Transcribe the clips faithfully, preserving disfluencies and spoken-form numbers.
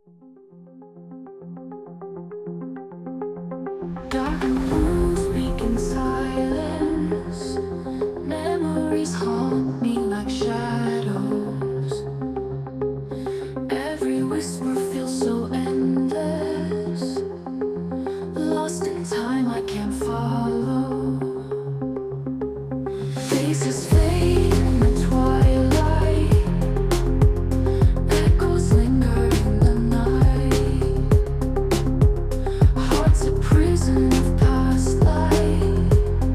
Dark rooms speak in silence. Memories haunt me like shadows. Every whisper feels so endless. Lost in time, I can't follow. Faces fade in the twilight. Echoes linger in the night. Heart's a prison of past light.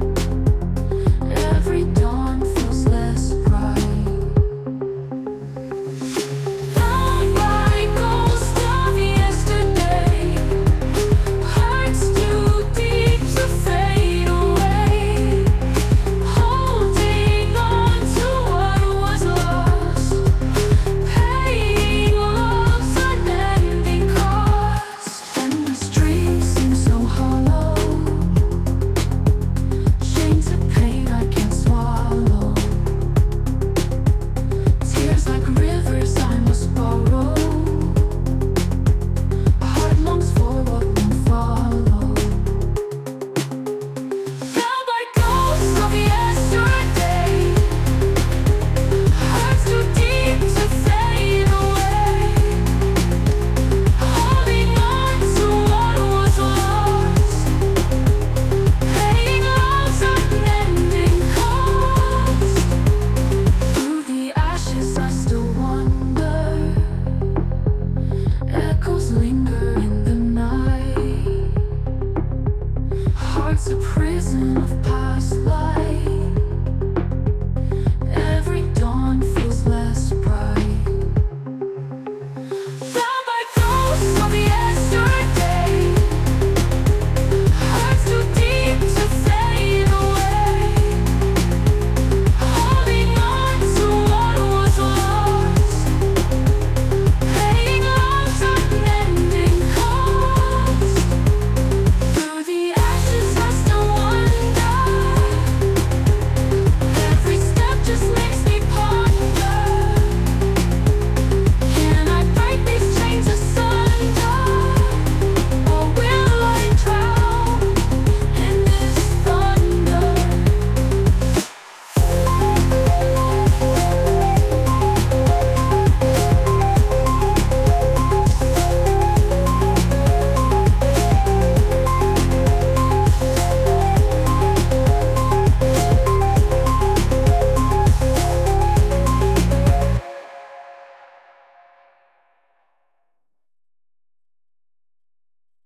Every dawn feels less bright. Bound by ghosts of yesterday. Hearts too deep to fade away. Holding on to what was lost. Paying love's unending cost. And the streets seem so hollow. Chained to pain I can't swallow. Tears like rivers I must borrow. Heart longs for what won't follow. Bound by ghosts of yesterday. Hearts too deep to fade away. Holding on to what was lost. Paying love's unending cost. Through the ashes I still wonder. Echoes linger in the night. Heart's a prison of past life.